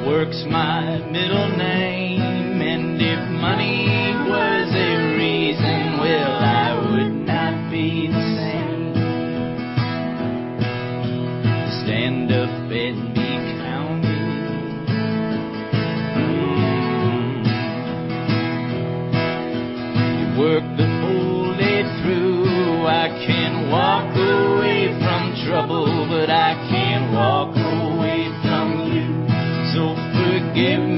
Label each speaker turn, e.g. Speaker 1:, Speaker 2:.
Speaker 1: Work's my middle name, and if money was a reason, well, I would not be the same. Stand up and be counted. You work the whole day through. I can walk away from trouble, but I can't walk away from you. So forgive me